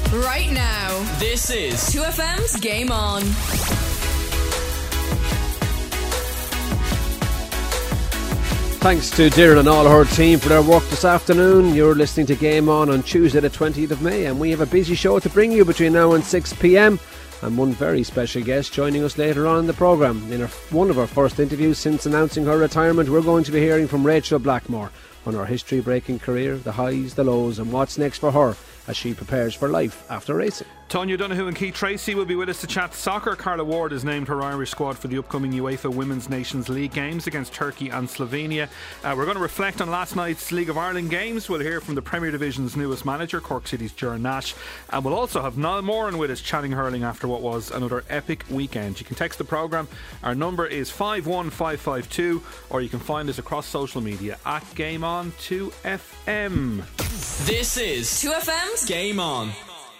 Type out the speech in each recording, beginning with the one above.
Right now, This is 2FM's Game On. Thanks to Darren and all her team for their work this afternoon. You're listening to Game On Tuesday the 20th of May, and we have a busy show to bring you between now and 6pm, and one very special guest joining us later on in the programme. In one of our first interviews since announcing her retirement, we're going to be hearing from Rachel Blackmore on her history-breaking career, the highs, the lows, and what's next for her as she prepares for life after racing. Tonya Donoghue and Keith Tracy will be with us to chat soccer. Carla Ward has named her Irish squad for the upcoming UEFA Women's Nations League games against Turkey and Slovenia. We're going to reflect on last night's League of Ireland games. We'll hear from the Premier Division's newest manager, Cork City's Ger Nash, and we'll also have Niall Moran with us chatting hurling after what was another epic weekend. You can text the programme. Our number is 51552, or you can find us across social media at Game On 2FM. This is 2FM's Game On.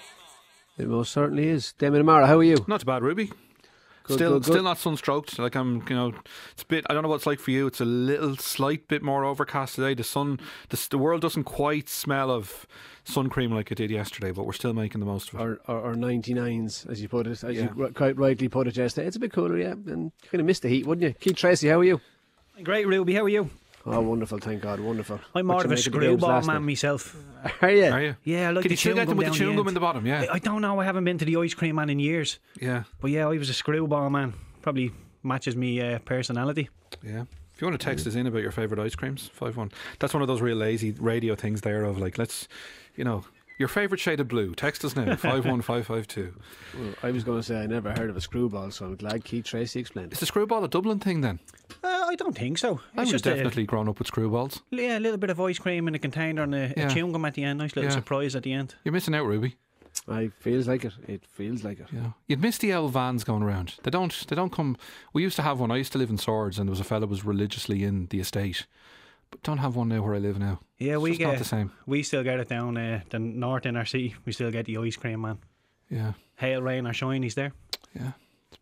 It most certainly is. Damien Amara, how are you? Not too bad, Ruby. Good, Still good. not sunstroked. Like it's a bit. I don't know what it's like for you. It's a slight bit more overcast today. The world doesn't quite smell of sun cream like it did yesterday, but we're still making the most of it. Or 99s, as you put it, you quite rightly put it yesterday. It's a bit cooler, yeah, and you're going to miss the heat, wouldn't you? Keith Tracy, how are you? Great, Ruby. How are you? Oh, wonderful, thank God, wonderful. I'm more of a screwball man myself. Are you? Are you? Yeah, I like Can the you still chewing get them gum with the down chewing the gum end. in the bottom? Yeah. I don't know. I haven't been to the ice cream man in years. Yeah. But yeah, I was a screwball man. Probably matches me personality. Yeah. If you want to text us in about your favourite ice creams, 51. That's one of those real lazy radio things there of like, let's, your favourite shade of blue. Text us now, 51552. Well, I was going to say I never heard of a screwball, so I'm glad Keith Tracy explained Is it. the screwball a Dublin thing then? I don't think so. I was definitely grown up with screwballs. A little bit of ice cream in a container and a chewing gum at the end. Nice little surprise at the end. You're missing out, Ruby. It feels like it. It feels like it. Yeah. You'd miss the old vans going around. They don't come. We used to have one. I used to live in Swords, and there was a fella who was religiously in the estate. But don't have one now where I live now. Yeah, It's just not the same. We still get it down the north in our city. We still get the ice cream man. Yeah. Hail, rain or shine, he's there. Yeah.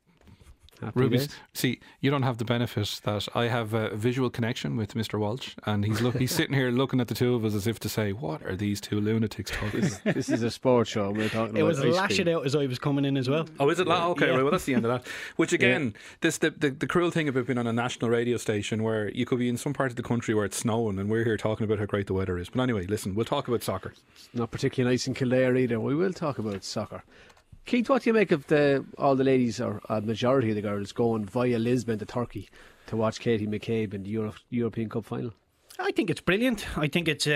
Happy Ruby, days. see, you don't have the benefit that I have a visual connection with Mr. Walsh, and he's sitting here looking at the two of us as if to say, what are these two lunatics talking about? This is a sports show. We're talking It about was ice lashing cream. out as I was coming in as well. Oh, is it? Okay, Yeah. right, well, that's the end of that. Which, again, the cruel thing about being on a national radio station where you could be in some part of the country where it's snowing and we're here talking about how great the weather is. But anyway, listen, we'll talk about soccer. Not particularly nice in Kildare either. We will talk about soccer. Keith, what do you make of all the ladies, or a majority of the girls, going via Lisbon to Turkey to watch Katie McCabe in the European Cup final? I think it's brilliant. I think it's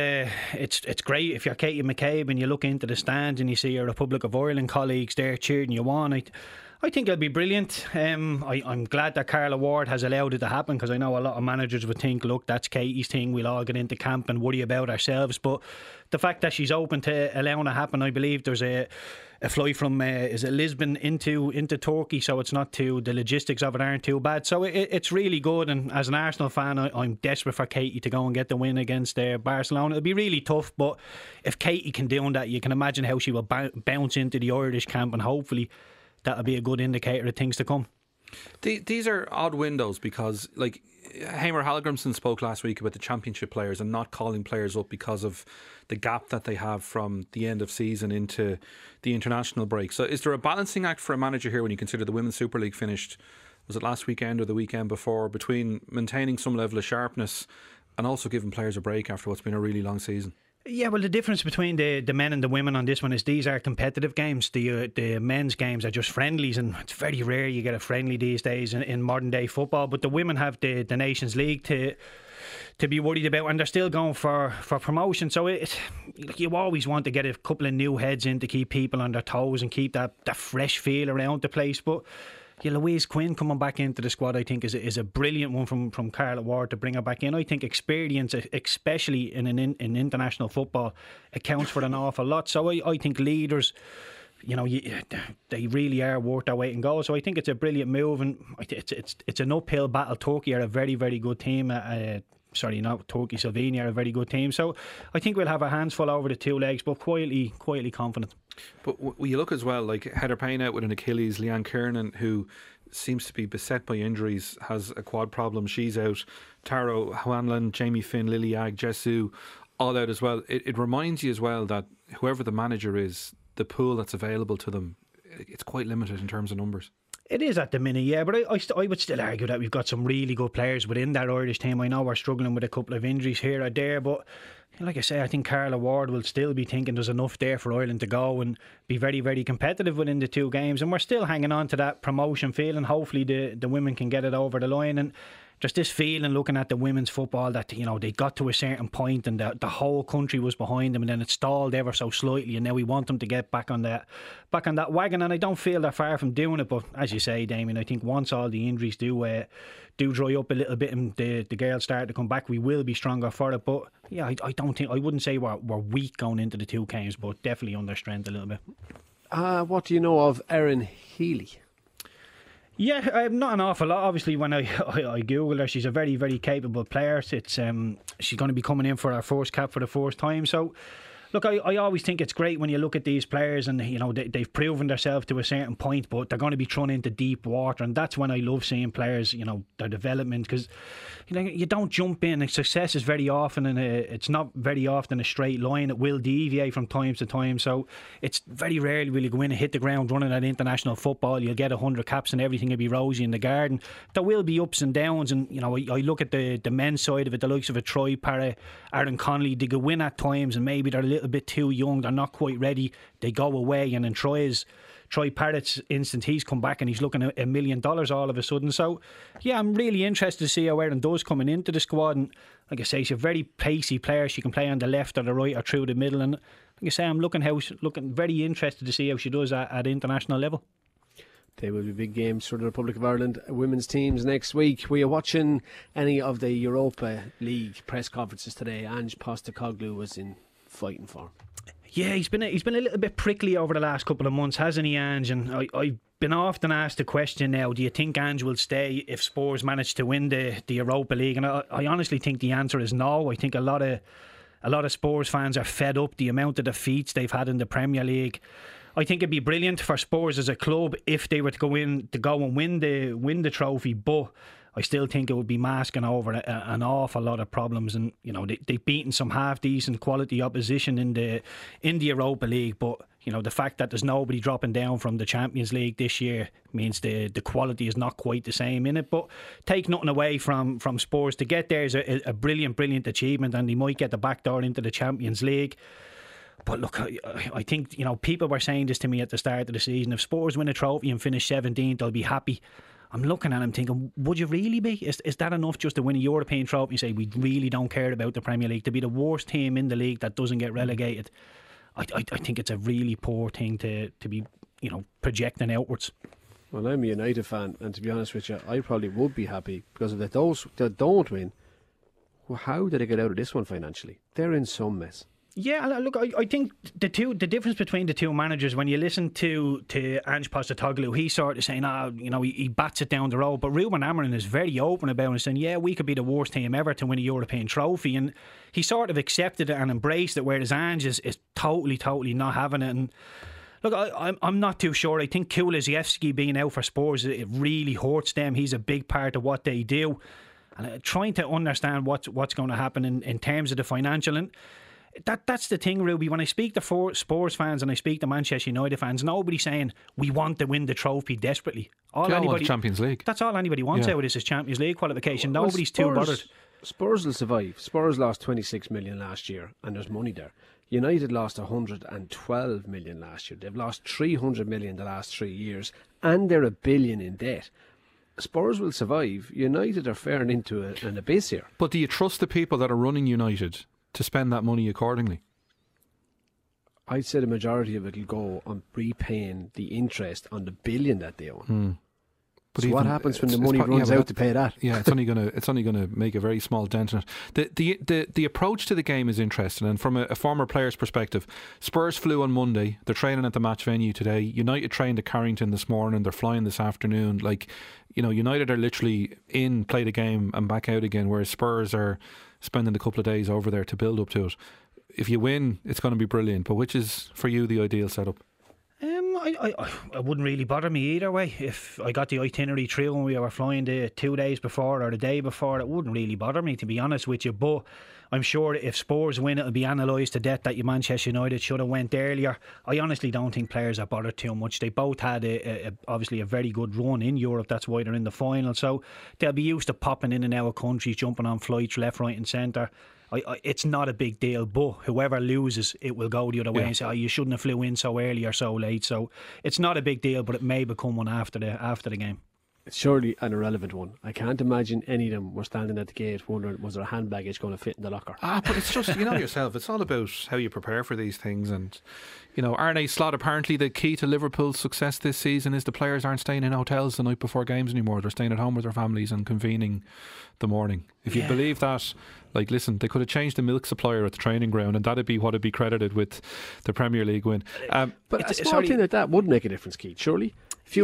great if you're Katie McCabe and you look into the stands and you see your Republic of Ireland colleagues there cheering you on. I think it'll be brilliant. I'm glad that Carla Ward has allowed it to happen, because I know a lot of managers would think, look, that's Katie's thing, we'll all get into camp and worry about ourselves. But the fact that she's open to allowing it to happen, I believe there's a flight from is it Lisbon into Turkey, so it's not the logistics of it aren't too bad. So it's really good, and as an Arsenal fan, I'm desperate for Katie to go and get the win against Barcelona. It'll be really tough, but if Katie can do that, you can imagine how she will bounce into the Irish camp, and hopefully that'll be a good indicator of things to come. These are odd windows because, like, Hamer Hallgrimsson spoke last week about the championship players and not calling players up because of the gap that they have from the end of season into the international break. So is there a balancing act for a manager here when you consider the Women's Super League finished, was it last weekend or the weekend before, between maintaining some level of sharpness and also giving players a break after what's been a really long season? Yeah, well, the difference between the men and the women on this one is these are competitive games. The men's games are just friendlies, and it's very rare you get a friendly these days in modern day football. But the women have the Nations League to be worried about, and they're still going for promotion. So you always want to get a couple of new heads in to keep people on their toes and keep that fresh feel around the place. But Louise Quinn coming back into the squad, I think, is a brilliant one from Carla Ward to bring her back in. I think experience, especially in international football, accounts for an awful lot. So I think leaders, they really are worth their weight in gold. So I think it's a brilliant move, and it's an uphill battle. Turkey are a very, very good team. Turkey, Slovenia are a very good team. So I think we'll have our hands full over the two legs, but quietly confident. But you look as well, like Heather Payne out with an Achilles, Leanne Kiernan, who seems to be beset by injuries, has a quad problem, she's out. Taro Hwanlan, Jamie Finn, Lily Agg, Jesu, all out as well. It reminds you as well that whoever the manager is, the pool that's available to them, it's quite limited in terms of numbers. It is at the minute, yeah, but I would still argue that we've got some really good players within that Irish team. I know we're struggling with a couple of injuries here or there, but like I say, I think Carla Ward will still be thinking there's enough there for Ireland to go and be very, very competitive within the two games. And we're still hanging on to that promotion feeling. Hopefully the women can get it over the line. And just this feeling looking at the women's football that, you know, they got to a certain point and the whole country was behind them, and then it stalled ever so slightly, and now we want them to get back on that wagon. And I don't feel they're far from doing it, but as you say, Damien, I think once all the injuries do dry up a little bit and the girls start to come back, we will be stronger for it. But yeah, I wouldn't say we're weak going into the two games, but definitely under strength a little bit. What do you know of Erin Healy? Yeah, not an awful lot. Obviously, when I Googled her, she's a very, very capable player. It's she's going to be coming in for her first cap for the first time. So, look, I always think it's great when you look at these players and, you know, they've proven themselves to a certain point, but they're going to be thrown into deep water, and that's when I love seeing players, you know, their development, because, you know, you don't jump in, and success is very often, and it's not very often a straight line. It will deviate from time to time, so it's very rarely will you go in and hit the ground running at international football. You'll get 100 caps and everything will be rosy in the garden. There will be ups and downs, and, you know, I look at the men's side of it, the likes of a Troy Parra, Aaron Connolly, they go win at times, and maybe they're a little bit too young, they're not quite ready, they go away. And in Troy Parrott's instance, he's come back and he's looking at $1 million all of a sudden. So yeah, I'm really interested to see how Erin does coming into the squad. And like I say, she's a very pacey player. She can play on the left or the right or through the middle, and like I say, I'm looking very interested to see how she does at international level. They will be big games for the Republic of Ireland women's teams next week. Were you watching any of the Europa League press conferences today? Ange Postecoglou was in fighting form. Yeah, he's been a little bit prickly over the last couple of months, hasn't he, Ange? And I've been often asked the question now, do you think Ange will stay if Spurs manage to win the Europa League? And I honestly think the answer is no. I think a lot of Spurs fans are fed up the amount of defeats they've had in the Premier League. I think it'd be brilliant for Spurs as a club if they were to go and win the trophy, but I still think it would be masking over an awful lot of problems. And, you know, they've beaten some half decent quality opposition in the Europa League, but, you know, the fact that there's nobody dropping down from the Champions League this year means the quality is not quite the same in it. But take nothing away from Spurs, to get there is a brilliant achievement, and they might get the back door into the Champions League. But look, I think, you know, people were saying this to me at the start of the season: if Spurs win a trophy and finish 17th, they'll be happy. I'm looking at him thinking, would you really be? Is that enough just to win a European trophy and say we really don't care about the Premier League? To be the worst team in the league that doesn't get relegated, I think it's a really poor thing to be, you know, projecting outwards. Well, I'm a United fan, and to be honest with you, I probably would be happy, because if those that don't win, well, how did they get out of this one financially? They're in some mess. Yeah, look, I think the difference between the two managers, when you listen to Ange Postecoglou, he's sort of saying, you know, he bats it down the road. But Ruben Amorim is very open about it, saying, yeah, we could be the worst team ever to win a European trophy. And he sort of accepted it and embraced it, whereas Ange is totally not having it. And look, I'm not too sure. I think Kulusevski being out for Spurs, it really hurts them. He's a big part of what they do. And trying to understand what's going to happen in terms of the financial. And that's the thing, Ruby. When I speak to Spurs fans and I speak to Manchester United fans, nobody's saying we want to win the trophy desperately. Champions League. That's all anybody wants out of this is Champions League qualification. Nobody's too bothered. Spurs will survive. Spurs lost 26 million last year, and there's money there. United lost 112 million last year. They've lost 300 million the last 3 years, and they're $1 billion in debt. Spurs will survive. United are faring into an abyss here. But do you trust the people that are running United to spend that money accordingly? I'd say the majority of it will go on repaying the interest on the $1 billion that they own. But so what happens when the money runs out to pay that? Yeah, it's only gonna make a very small dent in it. The approach to the game is interesting, and from a former player's perspective, Spurs flew on Monday. They're training at the match venue today. United trained at Carrington this morning. They're flying this afternoon. Like, you know, United are literally in, play the game and back out again, whereas Spurs are spending a couple of days over there to build up to it. If you win, it's going to be brilliant. But which is for you the ideal setup? it wouldn't really bother me either way. If I got the itinerary through and we were flying the 2 days before or the day before, it wouldn't really bother me, to be honest with you. But I'm sure if Spurs win, it'll be analysed to death that Manchester United should have went earlier. I honestly don't think players are bothered too much. They both had obviously a very good run in Europe. That's why they're in the final. So they'll be used to popping in and out of countries, jumping on flights left, right and centre. It's not a big deal, but whoever loses, it will go the other way and say, you shouldn't have flew in so early or so late. So it's not a big deal, but it may become one after the game. It's surely an irrelevant one. I can't imagine any of them were standing at the gate wondering, was there a hand baggage going to fit in the locker? But it's just, you know yourself, it's all about how you prepare for these things. And, you know, Arne Slot, apparently the key to Liverpool's success this season is the players aren't staying in hotels the night before games anymore. They're staying at home with their families and convening the morning. If you believe that, like, listen, they could have changed the milk supplier at the training ground and that'd be what would be credited with the Premier League win. But a small thing like that would make a difference, Keith, surely. If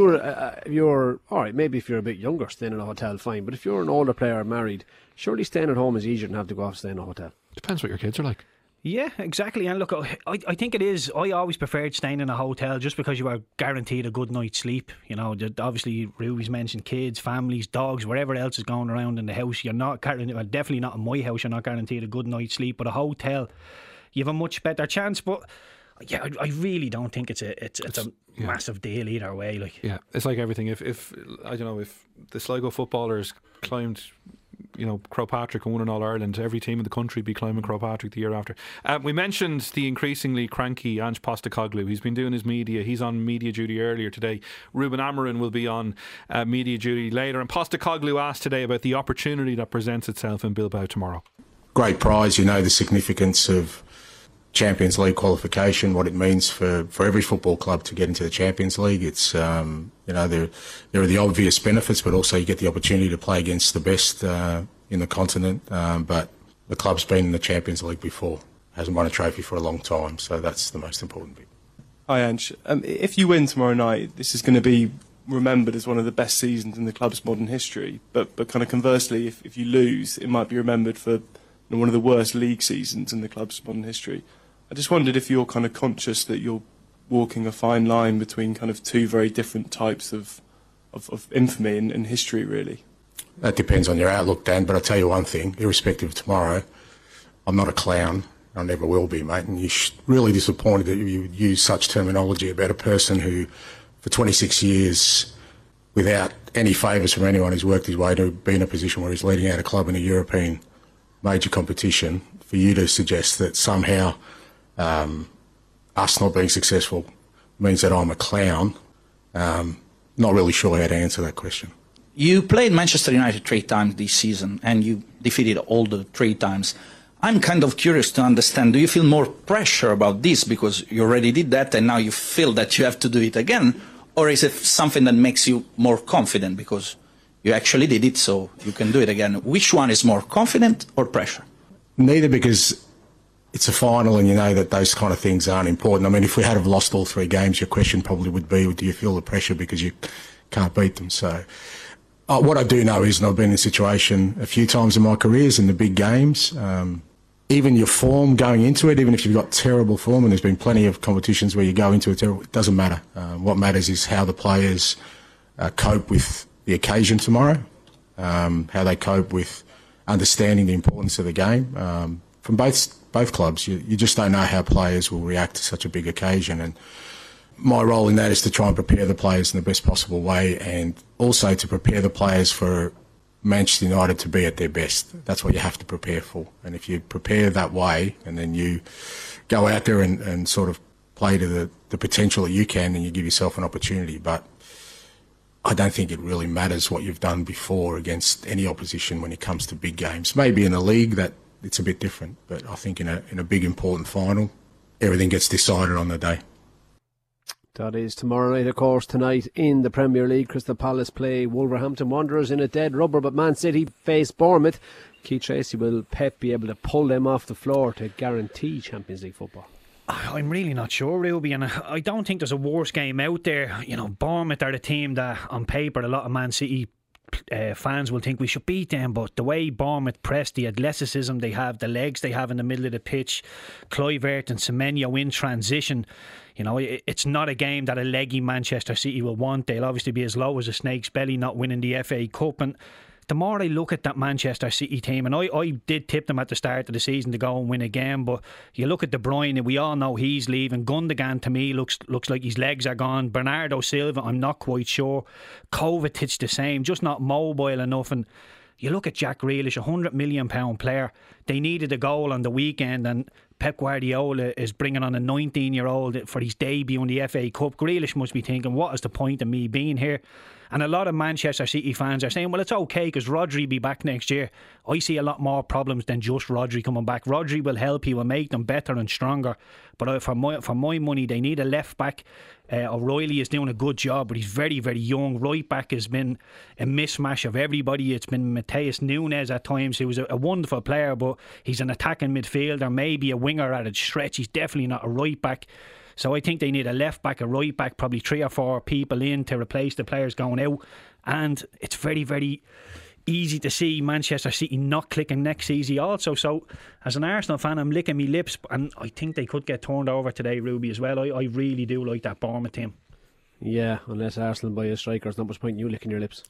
you're all right, maybe if you're a bit younger, staying in a hotel, fine. But if you're an older player married, surely staying at home is easier than having to go off and stay in a hotel. Depends what your kids are like. Yeah, exactly. And look, I think it is. I always preferred staying in a hotel just because you are guaranteed a good night's sleep. You know, obviously Ruby's mentioned kids, families, dogs, whatever else is going around in the house. You're not guaranteed, well, definitely not in my house, you're not guaranteed a good night's sleep. But a hotel, you have a much better chance. But yeah, I really don't think it's a massive deal either way. Like, yeah, it's like everything. If I don't know, if the Sligo footballers climbed, you know, Croagh Patrick and won in All Ireland, every team in the country would be climbing Croagh Patrick the year after. We mentioned the increasingly cranky Ange Postecoglou. He's been doing his media. He's on media duty earlier today. Ruben Amorim will be on media duty later. And Postecoglou asked today about the opportunity that presents itself in Bilbao tomorrow. Great prize, you know, the significance of Champions League qualification, what it means for every football club to get into the Champions League. It's you know, there are the obvious benefits, but also you get the opportunity to play against the best in the continent. But the club's been in the Champions League before, hasn't won a trophy for a long time, so that's the most important bit. Hi Ange, if you win tomorrow night, this is going to be remembered as one of the best seasons in the club's modern history. But kind of conversely, if you lose, it might be remembered for one of the worst league seasons in the club's modern history. I just wondered if you're kind of conscious that you're walking a fine line between kind of two very different types of infamy and history, really. That depends on your outlook, Dan, but I'll tell you one thing, irrespective of tomorrow, I'm not a clown. I never will be, mate, and you're really disappointed that you would use such terminology about a person who, for 26 years, without any favours from anyone, has worked his way to be in a position where he's leading out a club in a European major competition. For you to suggest that somehow us not being successful means that I'm a clown, not really sure how to answer that question. You played Manchester United 3 times this season and you defeated all the 3 times. I'm kind of curious to understand, do you feel more pressure about this because you already did that and now you feel that you have to do it again? Or is it something that makes you more confident because you actually did it so you can do it again? Which one is more, confident or pressure? Neither, because it's a final and you know that those kind of things aren't important. I mean, if we had have lost all 3 games, your question probably would be, do you feel the pressure because you can't beat them? So what I do know is, and I've been in a situation a few times in my careers in the big games, even your form going into it, even if you've got terrible form, and there's been plenty of competitions where you go into it terrible, it doesn't matter. What matters is how the players cope with the occasion tomorrow, how they cope with understanding the importance of the game. From both clubs, you just don't know how players will react to such a big occasion, and my role in that is to try and prepare the players in the best possible way, and also to prepare the players for Manchester United to be at their best. That's what you have to prepare for, and if you prepare that way and then you go out there and sort of play to the potential that you can, then you give yourself an opportunity. But I don't think it really matters what you've done before against any opposition when it comes to big games. Maybe in a league that it's a bit different, but I think in a big important final, everything gets decided on the day. That is tomorrow night, of course. Tonight in the Premier League, Crystal Palace play Wolverhampton Wanderers in a dead rubber, but Man City face Bournemouth. Keith Tracy, will Pep be able to pull them off the floor to guarantee Champions League football? I'm really not sure, Ruby, and I don't think there's a worse game out there. You know, Bournemouth are the team that on paper a lot of Man City fans will think we should beat them, but the way Bournemouth press, the athleticism they have, the legs they have in the middle of the pitch, Kluivert and Semenyo in transition, you know, it's not a game that a leggy Manchester City will want. They'll obviously be as low as a snake's belly, not winning the FA Cup. And the more I look at that Manchester City team, and I did tip them at the start of the season to go and win again, but you look at De Bruyne and we all know he's leaving. Gundogan to me looks like his legs are gone. Bernardo Silva, I'm not quite sure. Kovacic the same, just not mobile enough. And you look at Jack Grealish, £100 million player. They needed a goal on the weekend, and Pep Guardiola is bringing on a 19-year-old for his debut in the FA Cup. Grealish must be thinking, what is the point of me being here? And a lot of Manchester City fans are saying, well, it's okay because Rodri will be back next year. I see a lot more problems than just Rodri coming back. Rodri will help, he will make them better and stronger. But for my money, they need a left back. O'Reilly is doing a good job, but he's very, very young. Right back has been a mismatch of everybody. It's been Mateus Nunes at times, who was a wonderful player, but he's an attacking midfielder, maybe a winger at a stretch. He's definitely not a right back. So I think they need a left back, a right back, probably 3 or 4 people in to replace the players going out. And it's very, very easy to see Manchester City not clicking next season also. So as an Arsenal fan, I'm licking my lips, and I think they could get turned over today, Ruby, as well. I really do like that Bournemouth team. Yeah, unless Arsenal buy a striker, there's not much point in you licking your lips.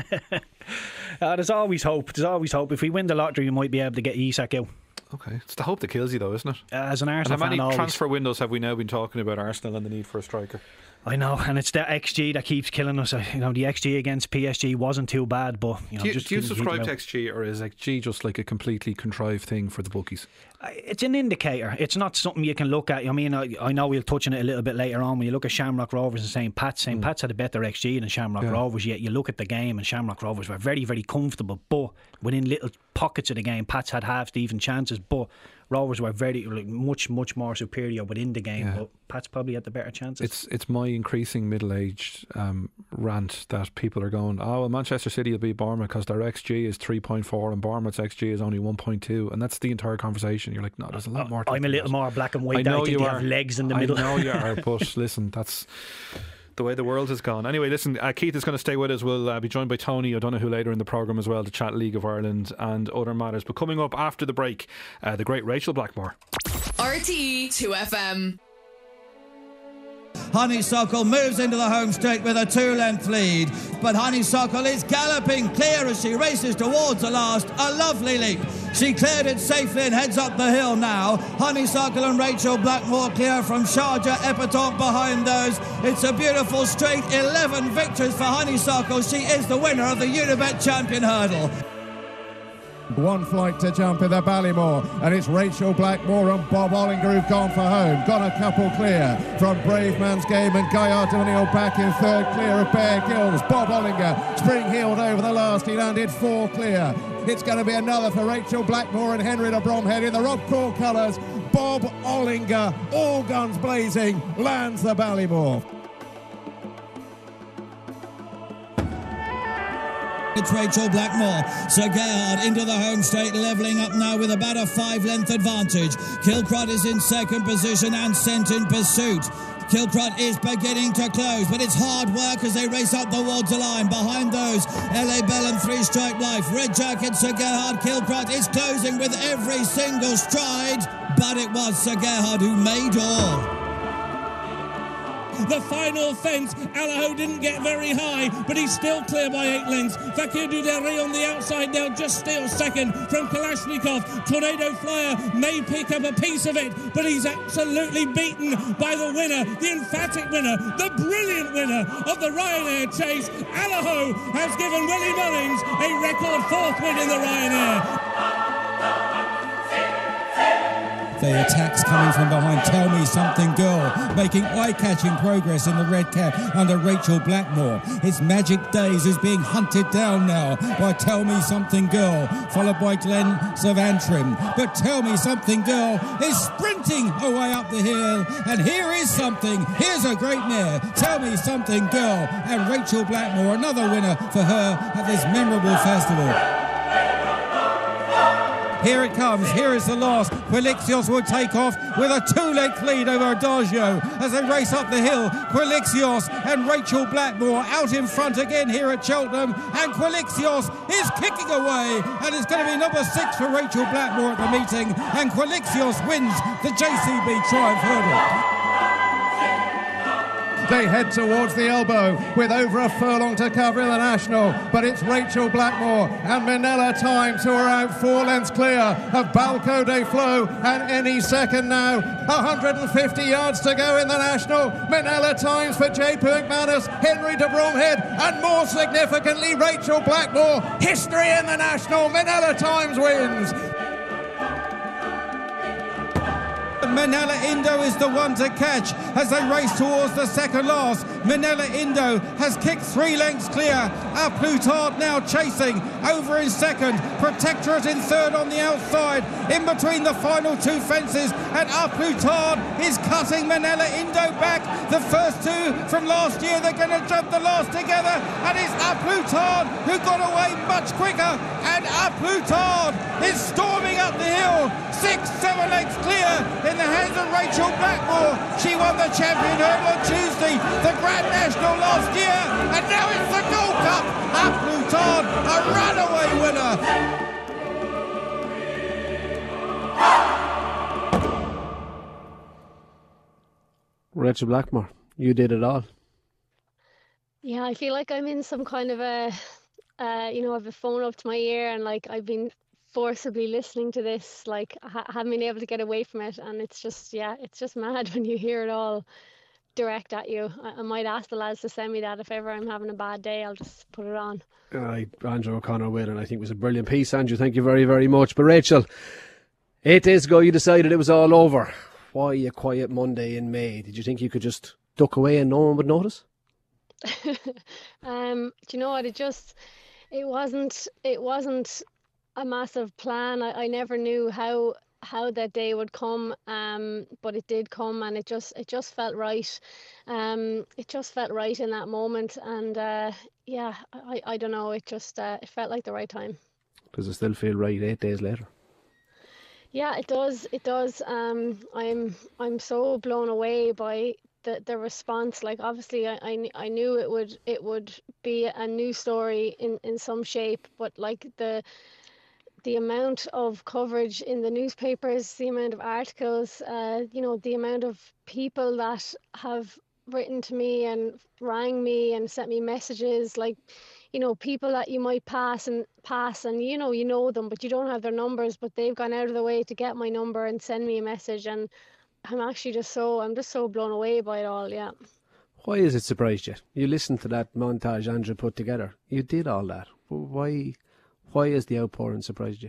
There's always hope. There's always hope. If we win the lottery, we might be able to get Isak out. Okay, it's the hope that kills you, though, isn't it? As an Arsenal fan, and how many always. transfer windows have we now been talking about Arsenal and the need for a striker? I know, and it's the XG that keeps killing us. You know, the XG against PSG wasn't too bad, but you know, do you subscribe to XG, or is XG just like a completely contrived thing for the bookies? It's an indicator. It's not something you can look at. I mean, I know we'll touch on it a little bit later on when you look at Shamrock Rovers and St. Pat's. St. Pat's had a better XG than Shamrock Rovers, yet you look at the game and Shamrock Rovers were very, very comfortable, but within little pockets of the game, Pat's had half-decent chances, but Rovers were very much more superior within the game, but Pat's probably had the better chances. It's my increasing middle-aged rant that people are going, oh well, Manchester City will beat Bournemouth because their XG is 3.4 and Bournemouth's XG is only 1.2, and that's the entire conversation. You're like, no, there's a lot more to I'm a little more black and white. I know I think you have legs in the middle. I know you are, but listen, that's the way the world has gone. Anyway, listen, Keith is going to stay with us. We'll be joined by Tony O'Donoghue later in the programme as well to chat League of Ireland and other matters. But coming up after the break, the great Rachel Blackmore. RTE 2FM. Honeysuckle moves into the home straight with a 2-length lead, but Honeysuckle is galloping clear as she races towards the last. A lovely leap. She cleared it safely and heads up the hill now. Honeysuckle and Rachel Blackmore clear from Sharjah Epatante behind those. It's a beautiful straight 11 victories for Honeysuckle. She is the winner of the Unibet Champion Hurdle. One flight to jump in the Ballymore, and it's Rachel Blackmore and Bob Ollinger who've gone for home. Got a couple clear from Braveman's Game and Gaillard O'Neill back in third clear of Bear Gills. Bob Ollinger spring-heeled over the last. He landed 4 clear. It's going to be another for Rachel Blackmore and Henry de Bromhead in the Rob Core colours. Bob Ollinger, all guns blazing, lands the Ballymore. It's Rachel Blackmore. Sir Gerhard into the home straight, levelling up now with about a 5-length advantage. Kilcrott is in second position and sent in pursuit. Kilcrott is beginning to close, but it's hard work as they race up towards the line. Behind those, LA Bell and 3 Stripe Life. Red Jacket, Sir Gerhard. Kilcrott is closing with every single stride, but it was Sir Gerhard who made all. The final fence, Allaho didn't get very high, but he's still clear by 8 lengths. Fakir Duderi on the outside now, just still second from Kalashnikov. Tornado Flyer may pick up a piece of it, but he's absolutely beaten by the winner, the emphatic winner, the brilliant winner of the Ryanair chase. Allaho has given Willie Mullins a record 4th win in the Ryanair. The attacks coming from behind. Tell Me Something Girl making eye-catching progress in the red cap under Rachel Blackmore. It's Magic Days is being hunted down now by Tell Me Something Girl, followed by Glenn Savantrim. But Tell Me Something Girl is sprinting away up the hill, and here is something. Here's a great mare, Tell Me Something Girl, and Rachel Blackmore, another winner for her at this memorable festival. Here it comes. Here is the last. Quilixios will take off with a 2-length lead over Adagio as they race up the hill. Quilixios and Rachel Blackmore out in front again here at Cheltenham, and Quilixios is kicking away, and it's going to be number 6 for Rachel Blackmore at the meeting, and Quilixios wins the JCB Triumph Hurdle. They head towards the elbow with over a furlong to cover in the National, but it's Rachel Blackmore and Minella Times who are out 4 lengths clear of Balco de Flo, and any second now. 150 yards to go in the National. Minella Times for J.P. McManus, Henry de Bromhead, and more significantly Rachel Blackmore. History in the National. Minella Times wins. Minella Indo is the one to catch as they race towards the second last. Minella Indo has kicked 3 lengths clear. A Plutard now chasing over in second. Protectorate in third on the outside. In between the final 2 fences, and A Plutard is cutting Minella Indo back. The first 2 from last year, they're going to jump the last together, and it's A Plutard who got away much quicker, and A Plutard is storming up the hill. 6-7 lengths clear in the hands of Rachel Blackmore. She won the champion hurdle on Tuesday, the Grand National last year, and now it's the Gold Cup. A Plutard, a runaway winner. Rachel Blackmore, you did it all. Yeah, I feel like I'm in some kind of a, I have a phone up to my ear, and like I've been forcibly listening to this, like I haven't been able to get away from it, and it's just mad when you hear it all direct at you. I might ask the lads to send me that if ever I'm having a bad day. I'll just put it on. Andrew O'Connor will, and I think it was a brilliant piece. Andrew, thank you very, very much. But Rachel, 8 days ago you decided it was all over. Why a quiet Monday in May? Did you think you could just duck away and no one would notice? Do you know what? It wasn't a massive plan. I never knew how that day would come, but it did come, and it just felt right. It just felt right in that moment, and I don't know. It just it felt like the right time. Does it still feel right 8 days later? Yeah, it does. It does. I'm so blown away by the response. Like obviously I knew it would be a new story in some shape, but like the amount of coverage in the newspapers, the amount of articles, the amount of people that have written to me and rang me and sent me messages, like, people that you might pass and you know them, but you don't have their numbers, but they've gone out of their way to get my number and send me a message, and I'm just so blown away by it all. Yeah. Why has it surprised you? You listened to that montage Andrew put together. You did all that. Why has the outpouring surprised you?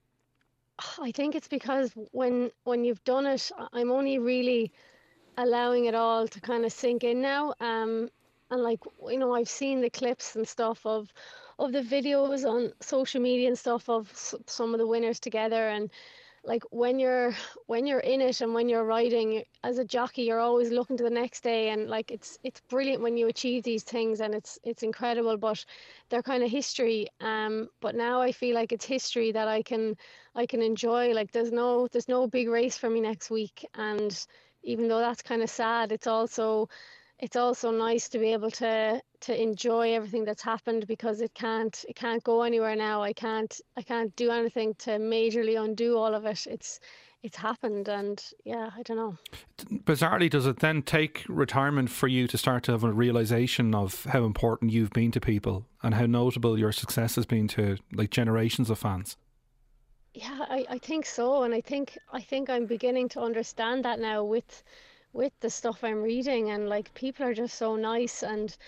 I think it's because when you've done it, I'm only really allowing it all to kind of sink in now. And like, I've seen the clips and stuff of the videos on social media and stuff of some of the winners together, and like when you're in it and when you're riding as a jockey, you're always looking to the next day, and like it's brilliant when you achieve these things, and it's incredible, but they're kind of history. But now I feel like it's history that I can enjoy. Like there's no big race for me next week, and even though that's kind of sad, it's also nice to be able to enjoy everything that's happened, because it can't go anywhere now. I can't do anything to majorly undo all of it. It's happened, and yeah, I don't know. Bizarrely, does it then take retirement for you to start to have a realisation of how important you've been to people and how notable your success has been to like generations of fans? Yeah, I think so, and I think I'm beginning to understand that now with the stuff I'm reading, and like people are just so nice, and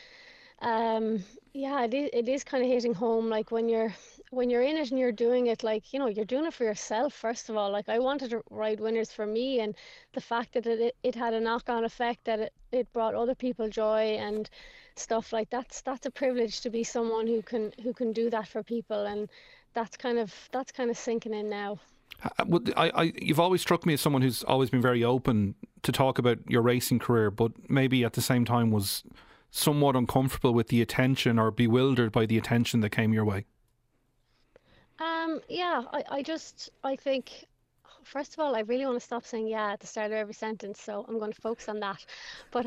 it is kind of hitting home, like when you're in it and you're doing it, like you're doing it for yourself first of all. Like I wanted to ride winners for me, and the fact that it had a knock-on effect, that it brought other people joy and stuff, like that's a privilege to be someone who can do that for people, and that's kind of sinking in now. You've always struck me as someone who's always been very open to talk about your racing career, but maybe at the same time was somewhat uncomfortable with the attention or bewildered by the attention that came your way. Yeah, I think, first of all, I really want to stop saying yeah at the start of every sentence, so I'm going to focus on that. But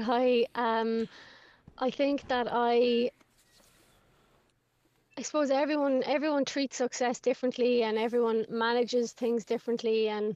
I think that I suppose everyone treats success differently, and everyone manages things differently. And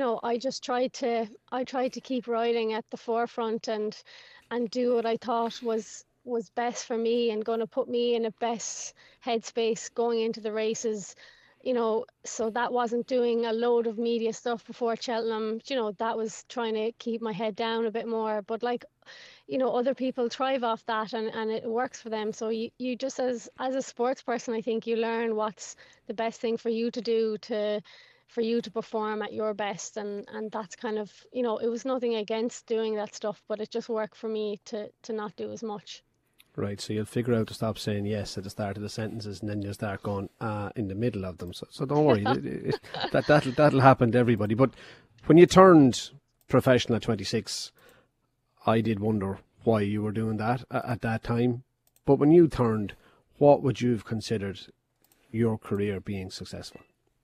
I tried to keep riding at the forefront and do what I thought was best for me and going to put me in a best headspace going into the races. So that wasn't doing a load of media stuff before Cheltenham. That was trying to keep my head down a bit more. But like, other people thrive off that, and it works for them. So you just, as a sports person, I think you learn what's the best thing for you to do for you to perform at your best. And that's kind of, it was nothing against doing that stuff, but it just worked for me to not do as much. Right, so you'll figure out to stop saying yes at the start of the sentences, and then you'll start going in the middle of them. So don't worry, that'll happen to everybody. But when you turned professional at 26, I did wonder why you were doing that at that time. But when you turned, what would you have considered your career being successful?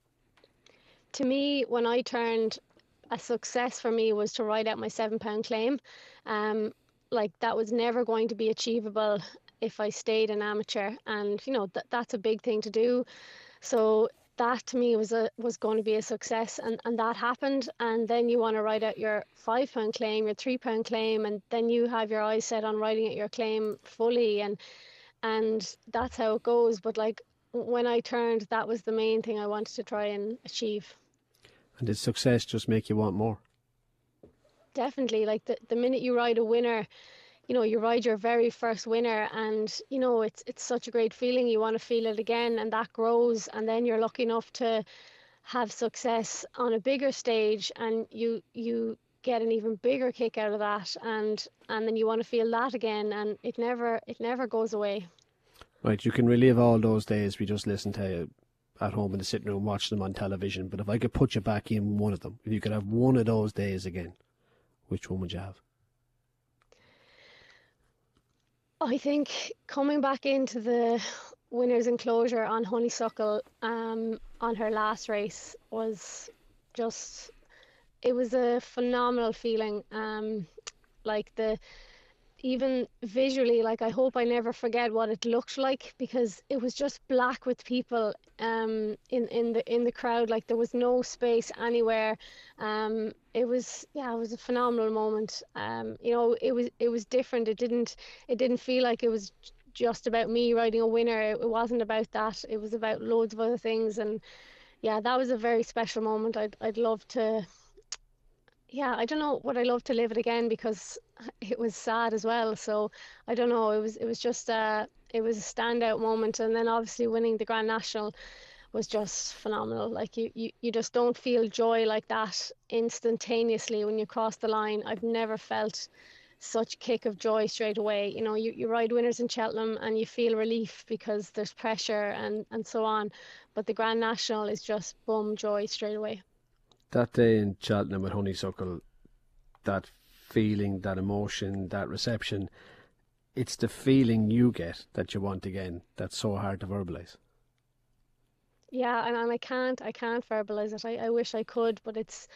To me, when I turned, a success for me was to ride out my £7 claim. Like, that was never going to be achievable if I stayed an amateur, and that's a big thing to do. So that to me was going to be a success, and that happened. And then you want to ride out your £5 claim, your £3 claim, and then you have your eyes set on riding out your claim fully, and that's how it goes. But like, when I turned, that was the main thing I wanted to try and achieve. And did success just make you want more? Definitely. Like, the minute you ride a winner, you ride your very first winner, and it's such a great feeling. You want to feel it again, and that grows. And then you're lucky enough to have success on a bigger stage, and you get an even bigger kick out of that, and then you want to feel that again, and it never goes away. Right, you can relive all those days we just listened to at home in the sitting room, watch them on television. But if I could put you back in one of them, if you could have one of those days again, which one would you have? I think coming back into the winner's enclosure on Honeysuckle on her last race was just, it was a phenomenal feeling. Like, even visually, like, I hope I never forget what it looked like, because it was just black with people in the crowd. Like, there was no space anywhere. It was a phenomenal moment. It was different. It didn't feel like it was just about me riding a winner. It wasn't about that. It was about loads of other things. And yeah, that was a very special moment. I'd love to. Yeah, I don't know, would I love to live it again, because it was sad as well. So I don't know. It was just it was a standout moment, and then obviously winning the Grand National was just phenomenal. Like, you just don't feel joy like that instantaneously when you cross the line. I've never felt such kick of joy straight away. You ride winners in Cheltenham and you feel relief because there's pressure and so on, but the Grand National is just boom, joy straight away. That day in Cheltenham at Honeysuckle, that feeling, that emotion, that reception, it's the feeling you get that you want again that's so hard to verbalise. Yeah, and I can't verbalise it. I wish I could, but it's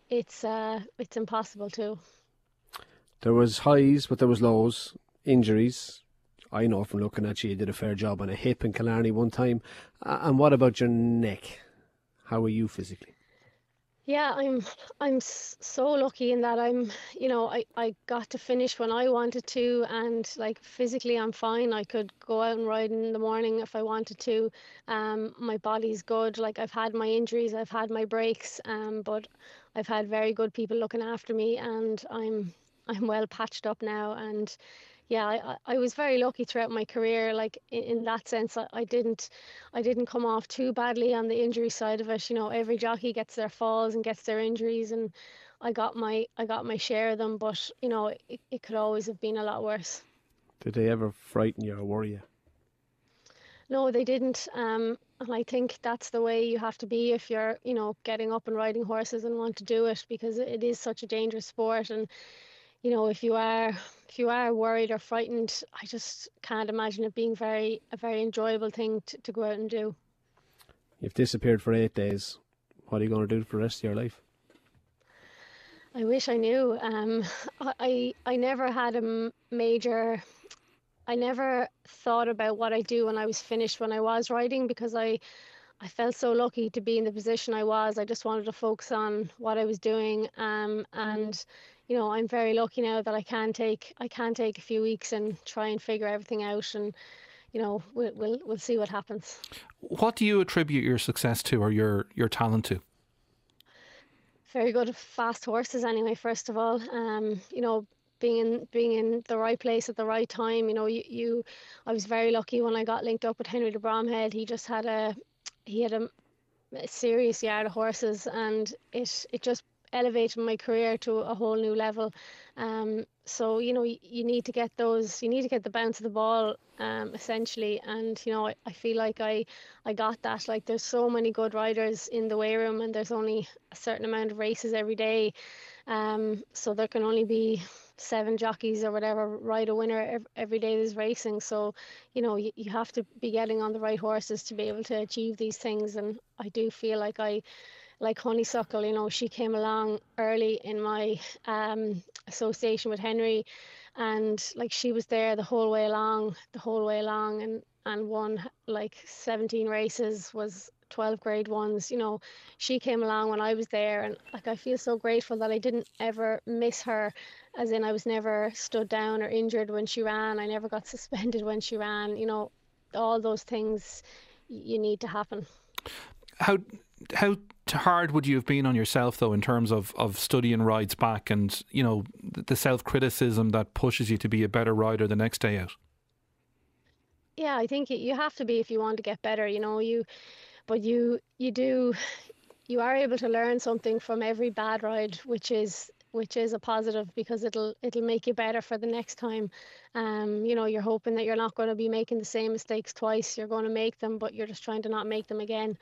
impossible to. There was highs, but there was lows, injuries. I know from looking at you, you did a fair job on a hip in Killarney one time. And what about your neck? How are you physically? Yeah, I'm so lucky in that I got to finish when I wanted to, and like, physically I'm fine. I could go out and ride in the morning if I wanted to. My body's good. Like, I've had my injuries, I've had my breaks, but I've had very good people looking after me, and I'm well patched up now. And yeah, I was very lucky throughout my career. Like, in that sense, I didn't come off too badly on the injury side of it. Every jockey gets their falls and gets their injuries, and I got my share of them. But it could always have been a lot worse. Did they ever frighten you or worry you? No, they didn't. And I think that's the way you have to be if you're getting up and riding horses and want to do it, because it is such a dangerous sport. And if you are worried or frightened, I just can't imagine it being a very enjoyable thing to go out and do. You've disappeared for 8 days. What are you going to do for the rest of your life? I wish I knew. I never had a major. I never thought about what I do when I was finished when I was riding, because I felt so lucky to be in the position I was. I just wanted to focus on what I was doing, and you know, I'm very lucky now that I can take a few weeks and try and figure everything out, and you know, we'll see what happens. What do you attribute your success to, or your talent to? Very good at fast horses, anyway. First of all, you know, being in the right place at the right time. You know, I was very lucky when I got linked up with Henry de Bromhead. He just had a serious yard of horses, and it just elevated my career to a whole new level. So you know, you need to get the bounce of the ball, essentially, and you know, I feel like I got that. Like, there's so many good riders in the weigh room, and there's only a certain amount of races every day, so there can only be 7 jockeys or whatever ride a winner every day there's racing. So you know, you have to be getting on the right horses to be able to achieve these things, and I do feel like like Honeysuckle, you know, she came along early in my association with Henry, and like, she was there the whole way along, and won like 17 races, was 12 grade ones. You know, she came along when I was there, and like, I feel so grateful that I didn't ever miss her, as in I was never stood down or injured when she ran. I never got suspended when she ran. You know, all those things you need to happen. How hard would you have been on yourself, though, in terms of studying rides back, and you know, the self-criticism that pushes you to be a better rider the next day out? Yeah, I think you have to be if you want to get better. You know, you are able to learn something from every bad ride, which is a positive, because it'll make you better for the next time. You know, you're hoping that you're not going to be making the same mistakes twice. You're going to make them, but you're just trying to not make them again.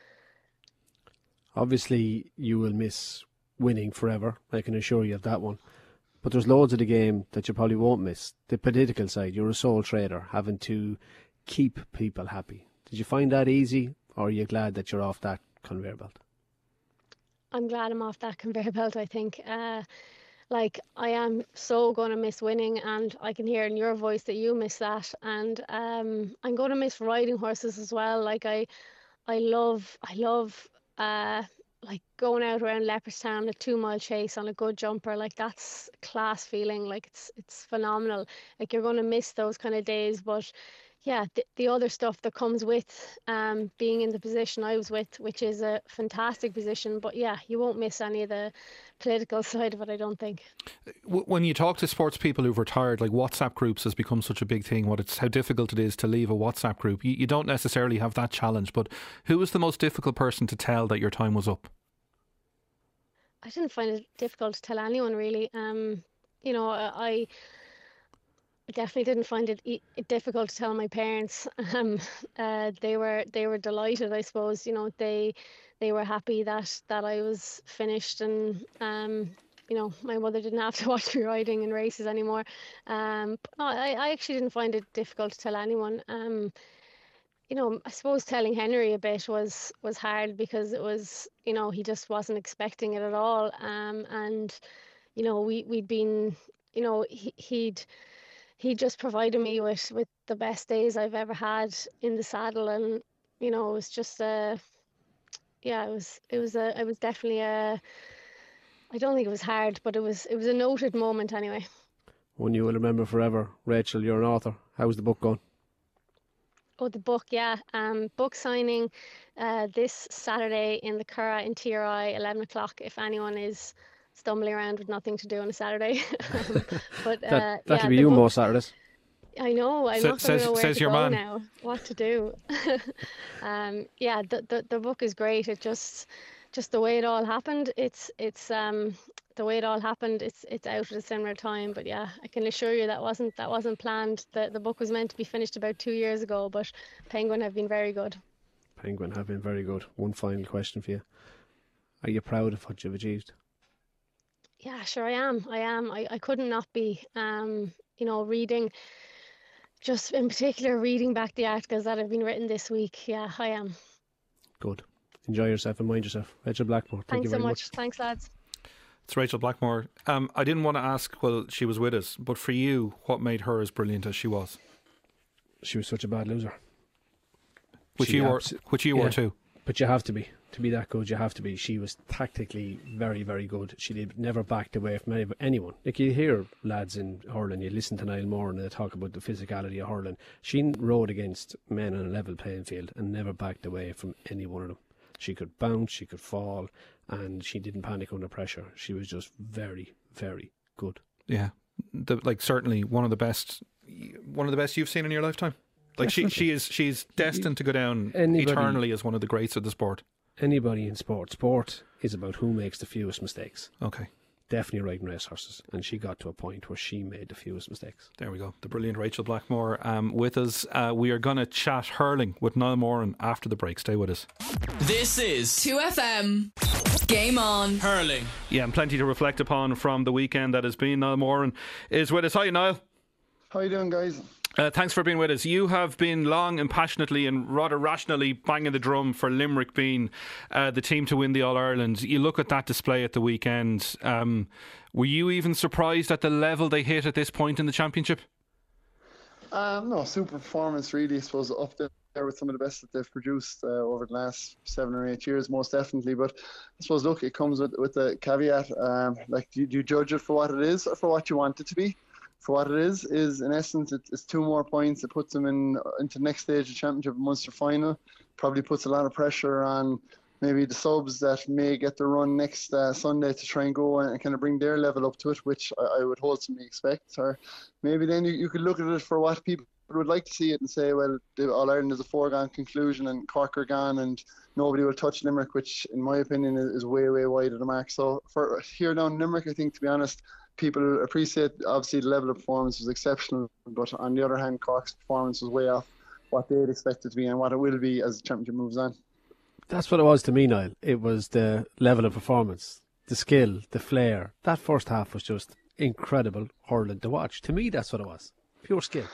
Obviously, you will miss winning forever, I can assure you of that one. But there's loads of the game that you probably won't miss. The political side, you're a sole trader, having to keep people happy. Did you find that easy, or are you glad that you're off that conveyor belt? I'm glad I'm off that conveyor belt, I think. Like, I am so going to miss winning, and I can hear in your voice that you miss that. And I'm going to miss riding horses as well. Like, I love like going out around Leopardstown, a 2-mile chase on a good jumper. Like, that's a class feeling. Like, it's phenomenal. Like, you're going to miss those kind of days, but yeah, the other stuff that comes with being in the position I was with, which is a fantastic position. But yeah, you won't miss any of the political side of it, I don't think. When you talk to sports people who've retired, like, WhatsApp groups has become such a big thing. How difficult it is to leave a WhatsApp group. You don't necessarily have that challenge, but who was the most difficult person to tell that your time was up? I didn't find it difficult to tell anyone, really. You know, I definitely didn't find it difficult to tell my parents. They were delighted, I suppose. You know, they were happy that I was finished, and you know, my mother didn't have to watch me riding in races anymore. But no, I actually didn't find it difficult to tell anyone. You know, I suppose telling Henry a bit was hard, because it was, you know, he just wasn't expecting it at all. And you know, we'd been, you know, he just provided me with the best days I've ever had in the saddle, and you know, it was just it was definitely I don't think it was hard, but it was a noted moment anyway. One you will remember forever. Rachel, you're an author. How's the book going? Oh, the book, yeah. Book signing this Saturday in the Curragh in TRI, 11 o'clock, if anyone is stumbling around with nothing to do on a Saturday. But that'll be you more Saturdays. I know. I'm not going to know where to your go man. now. What to do? Yeah, the book is great. It just the way it all happened. It's the way it all happened. It's out at a similar time. But yeah, I can assure you that wasn't planned. The book was meant to be finished about 2 years ago. But Penguin have been very good. Penguin have been very good. One final question for you: are you proud of what you've achieved? Yeah, sure I am. I couldn't not be. You know, reading, just in particular reading back the articles that have been written this week. Yeah, I am. Good. Enjoy yourself and mind yourself. Rachel Blackmore, thank you very much. Thanks, lads. It's Rachel Blackmore. I didn't want to ask while she was with us, but for you, what made her as brilliant as she was? She was such a bad loser. Which you were too. But you have to be. To be that good, you have to be. She was tactically very, very good. She never backed away from anyone. Like, you hear lads in hurling, you listen to Niall Moore and they talk about the physicality of hurling. She rode against men on a level playing field and never backed away from any one of them. She could bounce, she could fall, and she didn't panic under pressure. She was just very, very good. Yeah, certainly one of the best you've seen in your lifetime. Like, she's destined to go down eternally as one of the greats of the sport. Anybody in sport is about who makes the fewest mistakes. Okay. Definitely riding racehorses, and she got to a point where she made the fewest mistakes. There we go. The brilliant Rachel Blackmore with us. We are going to chat hurling with Niall Moran after the break. Stay with us. This is 2FM. Game on. Hurling. Yeah, and plenty to reflect upon from the weekend that has been. Niall Moran is with us. Hi, Niall. How you doing, guys? Thanks for being with us. You have been long and passionately and rather rationally banging the drum for Limerick being the team to win the All-Ireland. You look at that display at the weekend. Were you even surprised at the level they hit at this point in the championship? No, super performance really. I suppose up there with some of the best that they've produced over the last 7 or 8 years, most definitely. But I suppose, look, it comes with the caveat. Do you judge it for what it is or for what you want it to be? For what it is in essence, it's 2 more points. It puts them into the next stage of championship, Munster final. Probably puts a lot of pressure on maybe the subs that may get the run next Sunday to try and go and kind of bring their level up to it, which I would wholesomely expect. Or maybe then you could look at it for what people would like to see it and say, well, the All-Ireland is a foregone conclusion and Cork are gone and nobody will touch Limerick, which in my opinion is way, way wide of the mark. So for here down in Limerick, I think, to be honest, people appreciate, obviously, the level of performance was exceptional, but on the other hand, Cork's performance was way off what they'd expect it to be and what it will be as the championship moves on. That's what it was to me, Niall. It was the level of performance, the skill, the flair. That first half was just incredible hurling to watch. To me, that's what it was. Pure skill.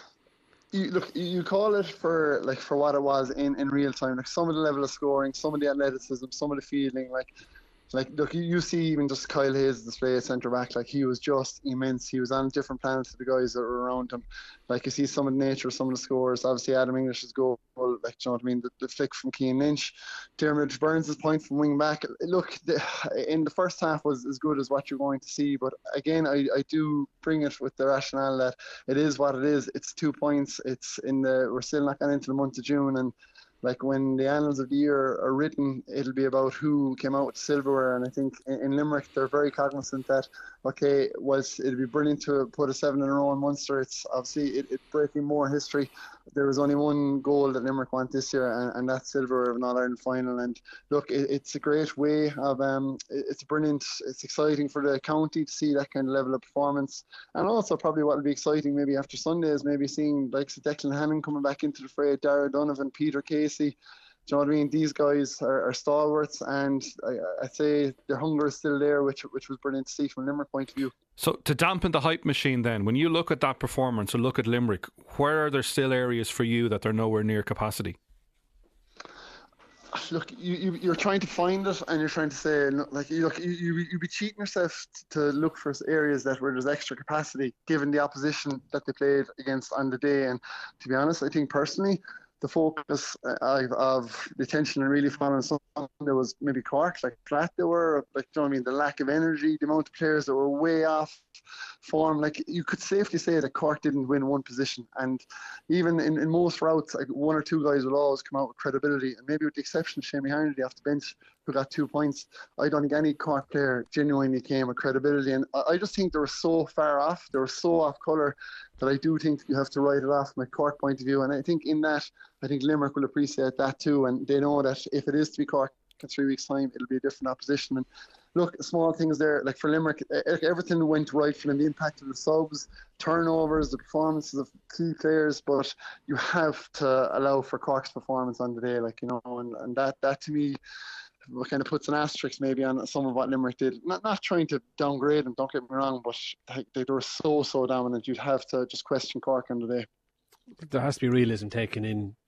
You call it for what it was in real time. Like, some of the level of scoring, some of the athleticism, some of the fielding, look, you see even just Kyle Hayes' display at centre back. Like, he was just immense. He was on a different planet to the guys that were around him. Like, you see some of the nature of some of the scores. Obviously, Adam English's goal, like, you know what I mean, the flick from Cian Lynch, Dermot Burns' point from wing back. Look, in the first half was as good as what you're going to see. But again, I do bring it with the rationale that it is what it is. It's 2 points. We're still not getting into the month of June, and like, when the annals of the year are written, it'll be about who came out with silverware. And I think in Limerick, they're very cognizant that, okay, whilst it'd be brilliant to put a 7 in a row in Munster, it's obviously it's breaking more history. There was only one goal that Limerick won this year, and that's silver of an All-Ireland final. And look, it's a great way of, it's brilliant, it's exciting for the county to see that kind of level of performance. And also probably what will be exciting maybe after Sunday is maybe seeing like Declan Hannon coming back into the fray, Dara Donovan, Peter Casey. Do you know what I mean? These guys are stalwarts, and I'd say their hunger is still there, which was brilliant to see from a Limerick point of view. So, to dampen the hype machine then, when you look at that performance or look at Limerick, where are there still areas for you that they're nowhere near capacity? Look, you're trying to find it, and you're trying to say, like, you'd be cheating yourself to look for areas where there's extra capacity, given the opposition that they played against on the day. And to be honest, I think personally, the focus of the attention and really following Sunday was maybe Cork, like flat they were, like, you know what I mean, the lack of energy, the amount of players that were way off form. Like, you could safely say that Cork didn't win one position, and even in most routes, like, 1 or 2 guys will always come out with credibility, and maybe with the exception of Shamie Hannity off the bench, who got 2 points. I don't think any Cork player genuinely came with credibility, and I just think they were so far off, they were so off colour, that I do think you have to write it off from a Cork point of view. And I think in that, I think Limerick will appreciate that too, and they know that if it is to be Cork in 3 weeks' time, it'll be a different opposition. And look, small things there, like for Limerick, everything went right for them, the impact of the subs, turnovers, the performances of key players, but you have to allow for Cork's performance on the day, like, you know, and that to me kind of puts an asterisk maybe on some of what Limerick did. Not trying to downgrade them, don't get me wrong, but they were so dominant. You'd have to just question Cork on the day. There has to be realism taken in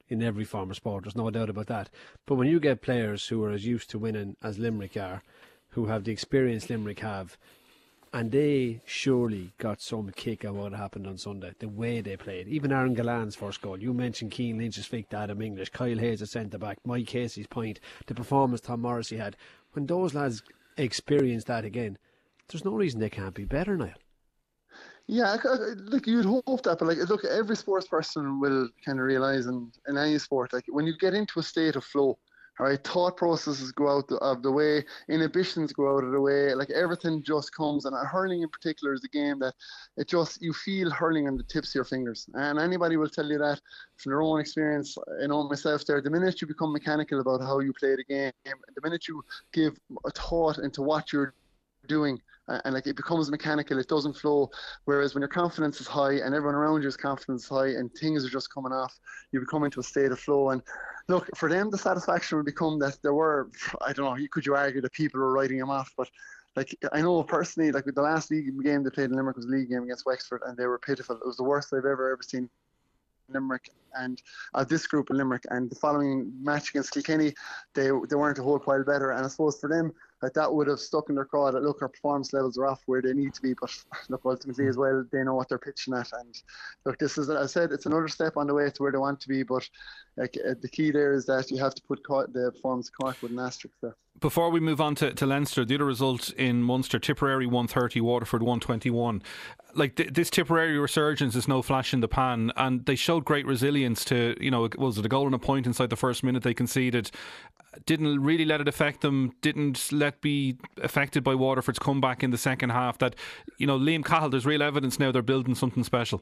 in every form of sport. There's no doubt about that. But when you get players who are as used to winning as Limerick are, who have the experience Limerick have, and they surely got some kick out of what happened on Sunday, the way they played. Even Aaron Gallan's first goal. You mentioned Keane Lynch's flick to Adam English, Kyle Hayes at centre-back, Mike Casey's point, the performance Tom Morrissey had. When those lads experience that again, there's no reason they can't be better, Niall. Yeah, look, you'd hope that, but like, look, every sports person will kind of realise in any sport, like when you get into a state of flow, all right, thought processes go out of the way, inhibitions go out of the way, like everything just comes. And hurling in particular is a game that you feel hurling on the tips of your fingers. And anybody will tell you that from their own experience. I know myself there, the minute you become mechanical about how you play the game, the minute you give a thought into what you're doing, and like it becomes mechanical, it doesn't flow. Whereas when your confidence is high and everyone around you's confidence is high and things are just coming off, you become into a state of flow. And look, for them the satisfaction would become that there were, I don't know, could you argue that people were writing them off, but like I know personally, like with the last league game they played in Limerick was a league game against Wexford, and they were pitiful. It was the worst I've ever seen Limerick and this group in Limerick. And the following match against Kilkenny, they weren't a whole pile better. And I suppose for them, that would have stuck in their craw that look, our performance levels are off where they need to be, but look, ultimately as well, they know what they're pitching at. And look, this is, as I said, it's another step on the way to where they want to be, but like the key there is that you have to put the performance of Cork with an asterisk there. Before we move on to Leinster, the other result in Munster, Tipperary 130, Waterford 121. Like this Tipperary resurgence is no flash in the pan, and they showed great resilience to, was it a goal and a point inside the first minute they conceded? Didn't really let it affect them, didn't let be affected by Waterford's comeback in the second half. That, Liam Cahill, there's real evidence now they're building something special.